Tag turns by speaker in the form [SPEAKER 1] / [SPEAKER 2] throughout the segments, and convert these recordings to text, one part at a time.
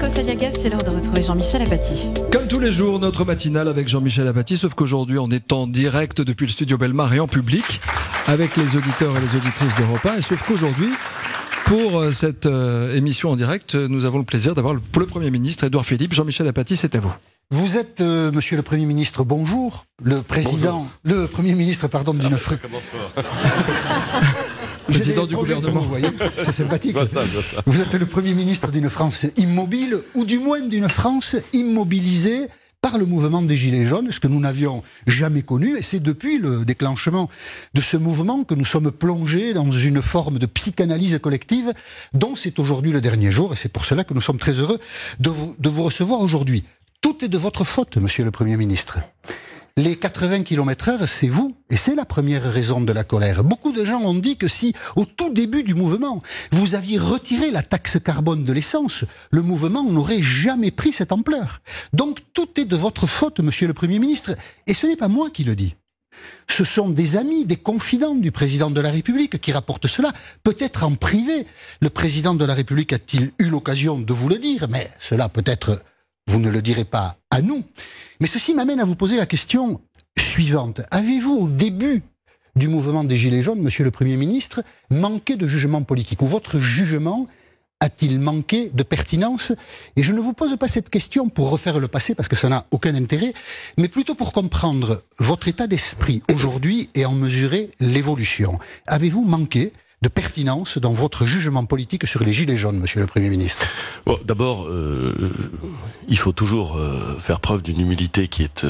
[SPEAKER 1] Nikos Aliagas, c'est l'heure de retrouver Jean-Michel Apathy.
[SPEAKER 2] Comme tous les jours, notre matinale avec Jean-Michel Apathy, sauf qu'aujourd'hui on est en direct depuis le studio Bellemare et en public avec les auditeurs et les auditrices d'Europe 1, et sauf qu'aujourd'hui, pour cette émission en direct, nous avons le plaisir d'avoir le Premier ministre Édouard Philippe. Jean-Michel Apathy, c'est à vous.
[SPEAKER 3] Vous êtes, monsieur le Premier ministre, bonjour, le Premier ministre, pardon, d'une France.
[SPEAKER 2] Président du gouvernement.
[SPEAKER 3] Vous voyez, c'est sympathique. Vous êtes le Premier ministre d'une France immobile, ou du moins d'une France immobilisée par le mouvement des Gilets jaunes, ce que nous n'avions jamais connu, et c'est depuis le déclenchement de ce mouvement que nous sommes plongés dans une forme de psychanalyse collective, dont c'est aujourd'hui le dernier jour, et c'est pour cela que nous sommes très heureux de vous recevoir aujourd'hui. Tout est de votre faute, monsieur le Premier ministre. Les 80 km/h, c'est vous, et c'est la première raison de la colère. Beaucoup de gens ont dit que si, au tout début du mouvement, vous aviez retiré la taxe carbone de l'essence, le mouvement n'aurait jamais pris cette ampleur. Donc tout est de votre faute, monsieur le Premier ministre, et ce n'est pas moi qui le dis. Ce sont des amis, des confidents du président de la République qui rapportent cela, peut-être en privé. Le président de la République a-t-il eu l'occasion de vous le dire, mais cela peut-être... vous ne le direz pas à nous. Mais ceci m'amène à vous poser la question suivante. Avez-vous, au début du mouvement des Gilets jaunes, monsieur le Premier ministre, manqué de jugement politique? Ou votre jugement a-t-il manqué de pertinence? Et je ne vous pose pas cette question pour refaire le passé, parce que ça n'a aucun intérêt, mais plutôt pour comprendre votre état d'esprit aujourd'hui et en mesurer l'évolution. Avez-vous manqué de pertinence dans votre jugement politique sur les Gilets jaunes, monsieur le Premier ministre?
[SPEAKER 4] Bon, d'abord, il faut toujours faire preuve d'une humilité qui est...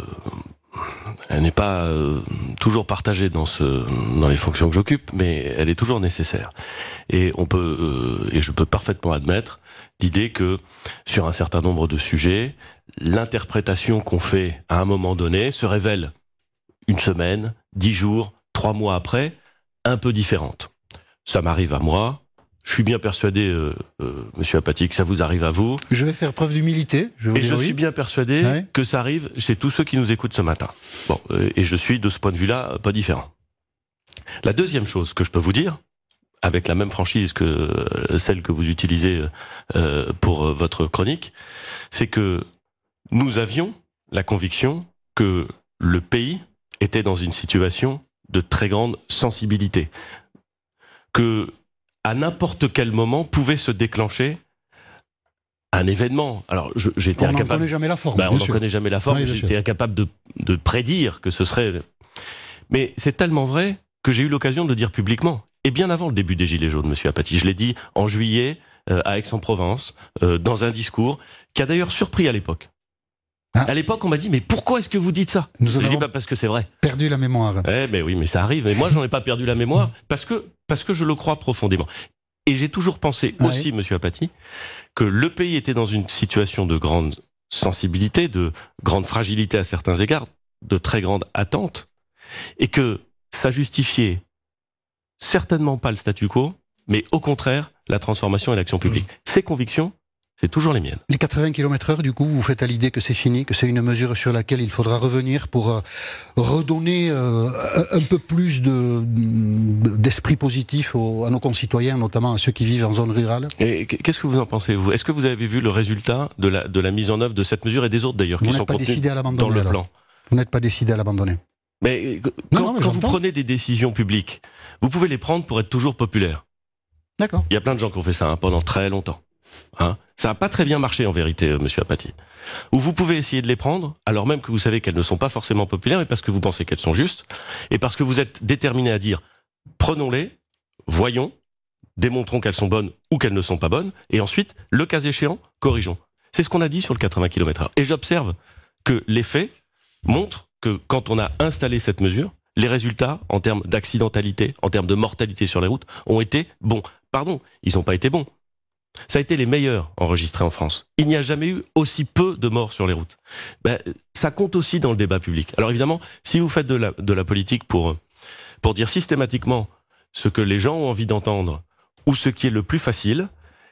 [SPEAKER 4] elle n'est pas toujours partagée dans les fonctions que j'occupe, mais elle est toujours nécessaire. Et je peux parfaitement admettre l'idée que, sur un certain nombre de sujets, l'interprétation qu'on fait à un moment donné se révèle une semaine, 10 jours, 3 mois après, un peu différente. Ça m'arrive à moi. Je suis bien persuadé, monsieur Apathy, que ça vous arrive à vous.
[SPEAKER 3] Je vais faire preuve d'humilité.
[SPEAKER 4] Je suis bien persuadé que ça arrive chez tous ceux qui nous écoutent ce matin. Bon, et je suis, de ce point de vue-là, pas différent. La deuxième chose que je peux vous dire, avec la même franchise que celle que vous utilisez pour votre chronique, c'est que nous avions la conviction que le pays était dans une situation de très grande sensibilité, que à n'importe quel moment pouvait se déclencher un événement. Alors, j'étais incapable.
[SPEAKER 3] On n'en connaît jamais la forme.
[SPEAKER 4] On n'en connaît jamais la forme. Oui, j'étais incapable de prédire que ce serait. Mais c'est tellement vrai que j'ai eu l'occasion de le dire publiquement, et bien avant le début des Gilets jaunes, monsieur Apathy. Je l'ai dit en juillet à Aix-en-Provence, dans un discours qui a d'ailleurs surpris à l'époque. À l'époque, on m'a dit, mais pourquoi est-ce que vous dites ça? Je dis, parce que c'est vrai.
[SPEAKER 3] Perdu la mémoire.
[SPEAKER 4] Mais oui, mais ça arrive. Mais moi, j'en ai pas perdu la mémoire parce que je le crois profondément. Et j'ai toujours pensé aussi, monsieur Apathy, que le pays était dans une situation de grande sensibilité, de grande fragilité à certains égards, de très grande attente, et que ça justifiait certainement pas le statu quo, mais au contraire, la transformation et l'action publique. Ces convictions, c'est toujours les miennes. Les
[SPEAKER 3] 80 km/h, du coup, vous faites à l'idée que c'est fini, que c'est une mesure sur laquelle il faudra revenir pour redonner un peu plus d'esprit positif à nos concitoyens, notamment à ceux qui vivent en zone rurale? Et
[SPEAKER 4] qu'est-ce que vous en pensez, vous? Est-ce que vous avez vu le résultat de la mise en œuvre de cette mesure et des autres, d'ailleurs, qui sont contenus dans le plan?
[SPEAKER 3] Vous n'êtes pas décidé à l'abandonner?
[SPEAKER 4] Mais quand vous prenez des décisions publiques, vous pouvez les prendre pour être toujours populaire.
[SPEAKER 3] D'accord.
[SPEAKER 4] Il y a plein de gens qui ont fait ça pendant très longtemps. Ça n'a pas très bien marché en vérité, monsieur Apathy. Ou vous pouvez essayer de les prendre, alors même que vous savez qu'elles ne sont pas forcément populaires, mais parce que vous pensez qu'elles sont justes, et parce que vous êtes déterminé à dire, prenons-les, voyons, démontrons qu'elles sont bonnes ou qu'elles ne sont pas bonnes, et ensuite, le cas échéant, corrigeons. C'est ce qu'on a dit sur le 80 km/h. Et j'observe que les faits montrent que quand on a installé cette mesure, les résultats, en termes d'accidentalité, en termes de mortalité sur les routes, ont été bons. Pardon, ils n'ont pas été bons. Ça a été les meilleurs enregistrés en France. Il n'y a jamais eu aussi peu de morts sur les routes. Ça compte aussi dans le débat public. Alors évidemment, si vous faites de la politique pour dire systématiquement ce que les gens ont envie d'entendre ou ce qui est le plus facile,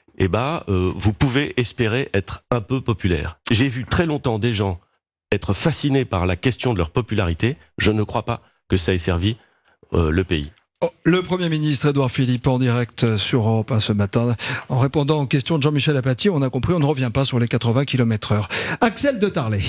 [SPEAKER 4] vous pouvez espérer être un peu populaire. J'ai vu très longtemps des gens être fascinés par la question de leur popularité. Je ne crois pas que ça ait servi le pays.
[SPEAKER 2] Le Premier ministre Édouard Philippe en direct sur Europe 1 ce matin. En répondant aux questions de Jean-Michel Apathy, on a compris, on ne revient pas sur les 80 km/h. Axel de Tarlé.